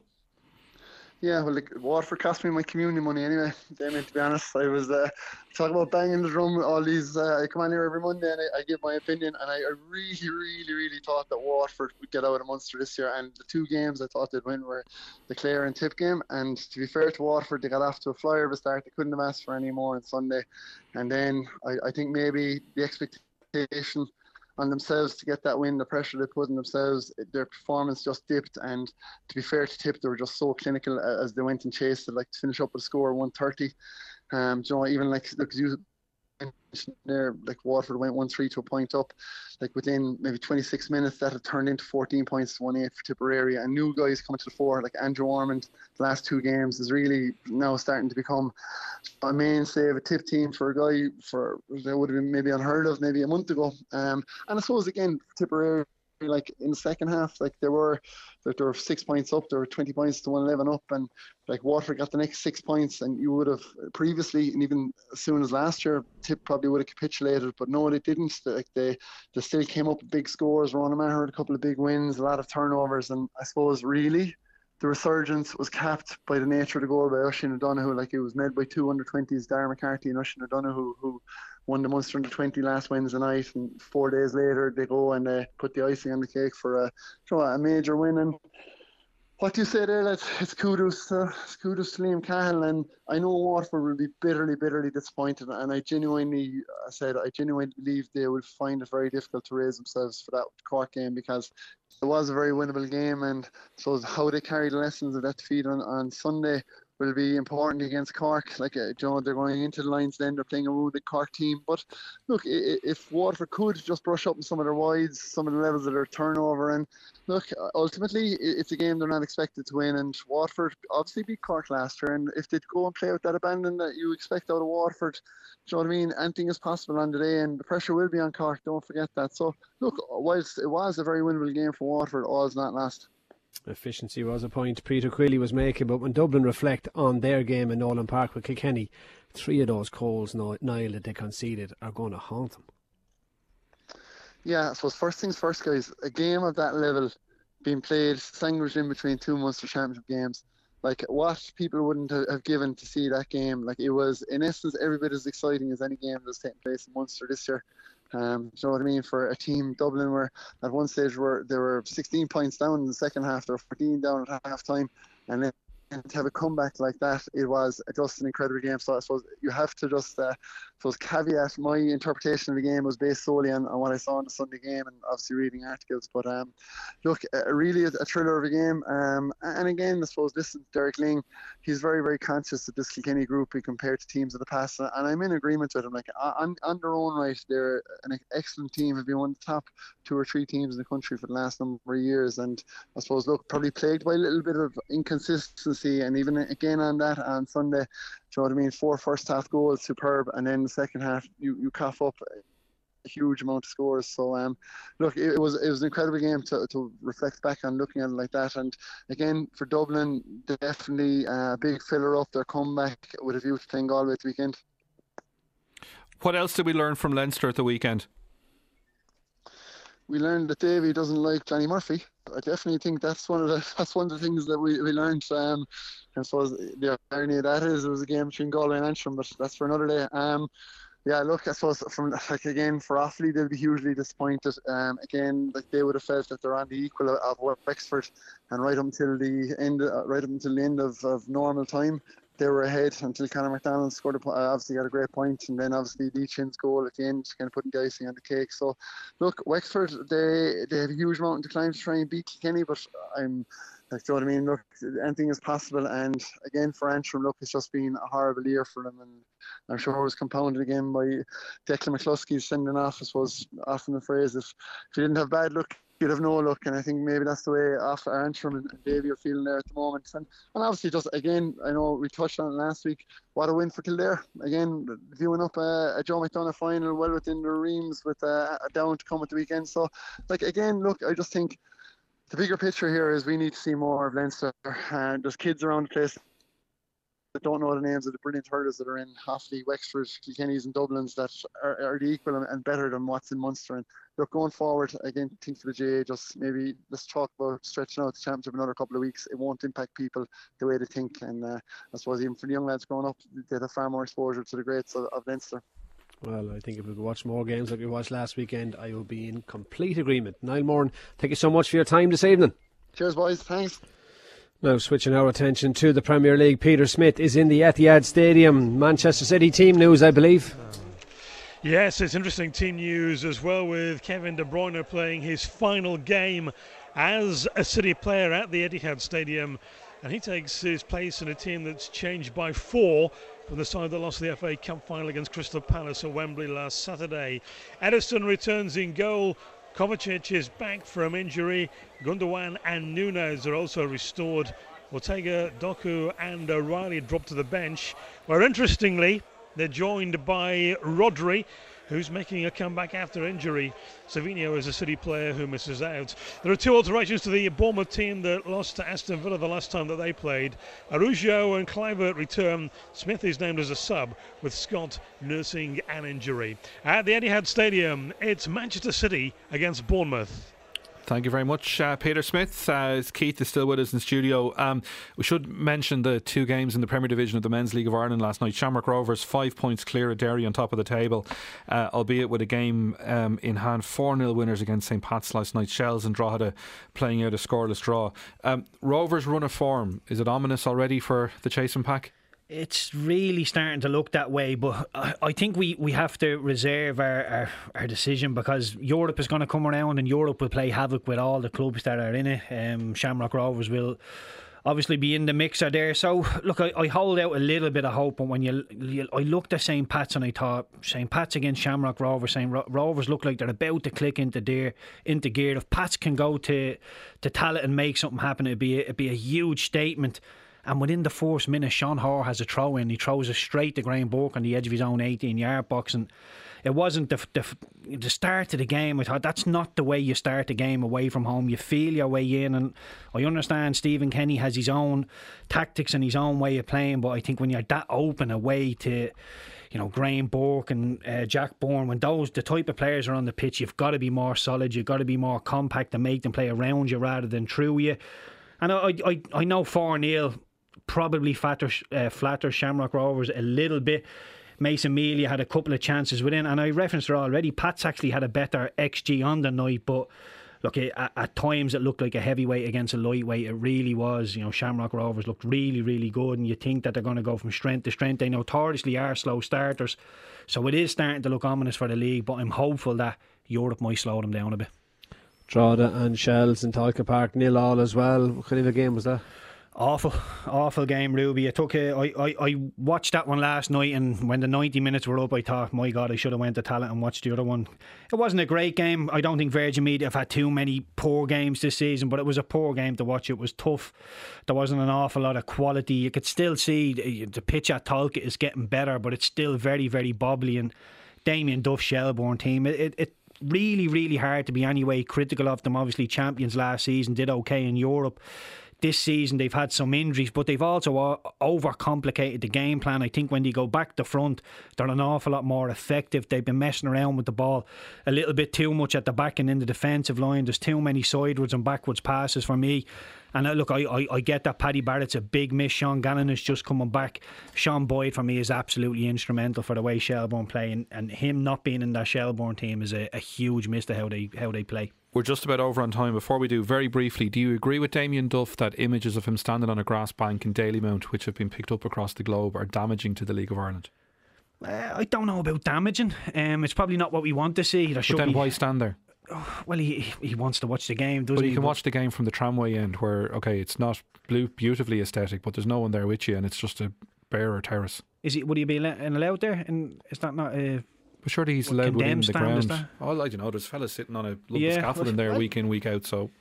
Yeah, well, like, Waterford cost me my communion money anyway, Damien, to be honest. I was talking about banging the drum, all these, I come on here every Monday and I give my opinion, and I really, really, really thought that Waterford would get out of Munster this year, and the two games I thought they'd win were the Clare and Tip game, and to be fair to Waterford, they got off to a flyer of a start. They couldn't have asked for any more on Sunday, and then I think maybe the expectation on themselves to get that win, the pressure they put on themselves, their performance just dipped. And to be fair to Tip, they were just so clinical as they went and chased it, like to finish up with a score of 130. Even like, because you there, like Waterford went 1-3 to a point up, like within maybe 26 minutes that had turned into 14 points to 1-8 for Tipperary, and new guys coming to the fore like Andrew Ormond. The last two games is really now starting to become a mainstay of a Tip team for a guy that would have been maybe unheard of maybe a month ago. And I suppose again Tipperary, like in the second half, like they were 6 points up, they were 20 points to 111 up, and like Waterford got the next 6 points, and you would have previously, and even as soon as last year, Tip probably would have capitulated, but no, they didn't. Like they still came up with big scores. Ronan Maher had a couple of big wins, a lot of turnovers, and I suppose really the resurgence was capped by the nature of the goal by Oisin O'Donoghue. Like it was made by two under-20s, Darragh McCarthy and Oisin O'Donoghue, who won the Munster under-20 last Wednesday night, and 4 days later they go and put the icing on the cake for a major win. And what do you say there, lads? It's kudos to Liam Cahill, and I know Waterford will be bitterly disappointed, and I genuinely believe they will find it very difficult to raise themselves for that Cork game, because it was a very winnable game, and so how they carry the lessons of that defeat on Sunday will be important against Cork. Like, they're going into the Lions then, they're playing a wounded Cork team. But look, if Waterford could just brush up on some of their wides, some of the levels of their turnover, and look, ultimately it's a game they're not expected to win, and Waterford obviously beat Cork last year, and if they'd go and play with that abandon that you expect out of Waterford, do you know what I mean? Anything is possible on the day, and the pressure will be on Cork, don't forget that. So look, whilst it was a very winnable game for Waterford, all is not lost. Efficiency was a point Peter Queally was making, but when Dublin reflect on their game in Nolan Park with Kilkenny, 3 of those goals, Niall, that they conceded are going to haunt them. Yeah, I suppose first things first, guys, a game of that level being played sandwiched in between two Munster Championship games, like what people wouldn't have given to see that game. Like, it was in essence every bit as exciting as any game that's taking place in Munster this year. Do you know what I mean? For a team, Dublin were at one stage they were 16 points down in the second half, they were 14 down at half time, and then to have a comeback like that, it was just an incredible game. So I suppose you have to just caveat my interpretation of the game was based solely on what I saw in the Sunday game and obviously reading articles. But look, really a thriller of a game. And again, I suppose this is Derek Ling. He's very, very conscious that this Kilkenny group, we compared to teams of the past, and I'm in agreement with him. Like on their own right, they're an excellent team. Have been one of the top 2 or 3 teams in the country for the last number of years. And I suppose, look, probably plagued by a little bit of inconsistency. And even again on that on Sunday, you know what I mean, 4 first half goals, superb, and then the second half you cough up a huge amount of scores. So look, it was an incredible game to reflect back on, looking at it like that. And again, for Dublin, definitely a big filler up their comeback with a view to playing Galway at the weekend. What else did we learn from Leinster at the weekend? We learned that Davy doesn't like Johnny Murphy. I definitely think that's one of the things that we learned. I suppose the irony of that is it was a game between Galway and Antrim, but that's for another day. Yeah, look, I suppose for Offaly, they'll be hugely disappointed. Again, like they would have felt that they're on the equal of Wexford, and right up until the end of normal time, they were ahead until Conor McDonald scored obviously got a great point, and then obviously Deachin's goal at the end kind of putting the icing on the cake. So look, Wexford, they have a huge mountain to climb to try and beat Kilkenny, but I'm like, do you know what I mean? Look, anything is possible. And again, for Antrim, look, it's just been a horrible year for them, and I'm sure it was compounded again by Declan McCluskey sending off. I suppose often the phrase, if you didn't have bad luck, you'd have no luck, and I think maybe that's the way Antrim and Davy are feeling there at the moment. And obviously, just again, I know we touched on it last week. What a win for Kildare! Again, viewing up a Joe McDonagh final well within their reams with a down to come at the weekend. So, like again, look, I just think the bigger picture here is we need to see more of Leinster. There's kids around the place that don't know the names of the brilliant hurlers that are in Offaly, Wexford, Kilkennys and Dublins that are the equal and better than what's in Munster. And look, going forward, again, think for the GA, just maybe let's talk about stretching out the championship another couple of weeks. It won't impact people the way they think. And I suppose even for the young lads growing up, they have far more exposure to the greats of Leinster. Well, I think if we could watch more games like we watched last weekend, I will be in complete agreement. Niall Moran, thank you so much for your time this evening. Cheers, boys. Thanks. Now switching our attention to the Premier League, Peter Smith is in the Etihad Stadium. Manchester City team news, I believe. Yes, it's interesting team news as well, with Kevin De Bruyne playing his final game as a City player at the Etihad Stadium, and he takes his place in a team that's changed by 4 from the side that lost the FA Cup final against Crystal Palace at Wembley last Saturday. Edison returns in goal. Kovacic is back from injury. Gundogan and Nunes are also restored. Ortega, Doku and O'Reilly drop to the bench, where interestingly they're joined by Rodri, who's making a comeback after injury. Savinho is a City player who misses out. There are 2 alterations to the Bournemouth team that lost to Aston Villa the last time that they played. Araujo and Kluivert return. Smith is named as a sub, with Scott nursing an injury. At the Etihad Stadium, it's Manchester City against Bournemouth. Thank you very much, Peter Smith. Keith is still with us in studio. We should mention the 2 games in the Premier Division of the Men's League of Ireland last night. Shamrock Rovers 5 points clear of Derry on top of the table, albeit with a game in hand. 4-0 winners against St Pat's last night. Shells and Drogheda playing out a scoreless draw. Rovers' run of form, is it ominous already for the chasing pack? It's really starting to look that way, but I think we have to reserve our decision, because Europe is going to come around and Europe will play havoc with all the clubs that are in it. Shamrock Rovers will obviously be in the mixer there. So look, I hold out a little bit of hope. And when I looked at St Pat's and I thought St Pat's against Shamrock Rovers, St Rovers look like they're about to click into gear. If Pats can go to Tallaght and make something happen, it'd be a huge statement. And within the first minute, Sean Hoare has a throw in. He throws it straight to Graham Burke on the edge of his own 18-yard box. And it wasn't the start of the game. I thought that's not the way you start the game away from home. You feel your way in. And I understand Stephen Kenny has his own tactics and his own way of playing. But I think when you're that open away to, Graham Burke and Jack Bourne, when the type of players are on the pitch, you've got to be more solid. You've got to be more compact and make them play around you rather than through you. And I know 4-0 probably flatter Shamrock Rovers a little bit. Mason Mealy had a couple of chances within, and I referenced her already. Pat's actually had a better XG on the night, but look, at times it looked like a heavyweight against a lightweight. It really was. You know, Shamrock Rovers looked really, really good, and you think that they're going to go from strength to strength. They notoriously are slow starters, so it is starting to look ominous for the league, but I'm hopeful that Europe might slow them down a bit. Drogheda and Shells in Tolka Park 0-0 as well. What kind of a game was that? Awful game, Ruby. I watched that one last night, and when the 90 minutes were up, I thought, my God, I should have went to Talent and watched the other one. It wasn't a great game. I don't think Virgin Media have had too many poor games this season, but it was a poor game to watch. It was tough. There wasn't an awful lot of quality. You could still see the pitch at Tolka is getting better, but it's still very, very bobbly. And Damien Duff Shelbourne team, it really, really hard to be any way critical of them. Obviously champions last season, did okay in Europe. This season they've had some injuries, but they've also overcomplicated the game plan. I think when they go back to front, they're an awful lot more effective. They've been messing around with the ball a little bit too much at the back and in the defensive line. There's too many sidewards and backwards passes for me. And look, I get that Paddy Barrett's a big miss. Sean Gannon is just coming back. Sean Boyd for me is absolutely instrumental for the way Shelbourne play, and him not being in that Shelbourne team is a huge miss to how they play. We're just about over on time. Before we do, very briefly, do you agree with Damien Duff that images of him standing on a grass bank in Dalymount, which have been picked up across the globe, are damaging to the League of Ireland? I don't know about damaging. It's probably not what we want to see. But then why stand there? Well, he wants to watch the game, doesn't he? But he can watch the game from the tramway end where, okay, it's not beautifully aesthetic, but there's no one there with you and it's just a bare or terrace. Would he be allowed there? And is that not but surely he's allowed within the ground. Oh, I don't know. There's fellas sitting on a lump of scaffolding there week in, week out, so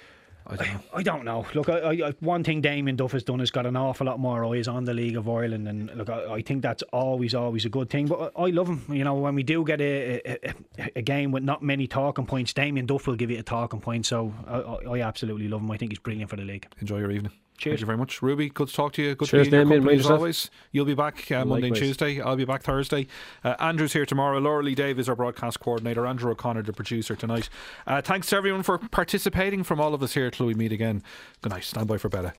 I don't know. Look, one thing Damien Duff has done is got an awful lot more eyes on the League of Ireland, and look, I think that's always a good thing. But I love him. You know, when we do get a game with not many talking points, Damien Duff will give you a talking point. So I absolutely love him. I think he's brilliant for the league. Enjoy your evening. Cheers. Thank you very much, Ruby. Good to talk to you. Good Cheers, to be in your company as always. You'll be back Monday and Tuesday. I'll be back Thursday. Andrew's here tomorrow. Laura Lee Dave is our broadcast coordinator. Andrew O'Connor, the producer tonight. Thanks to everyone for participating. From all of us here till we meet again. Good night. Stand by for Bella.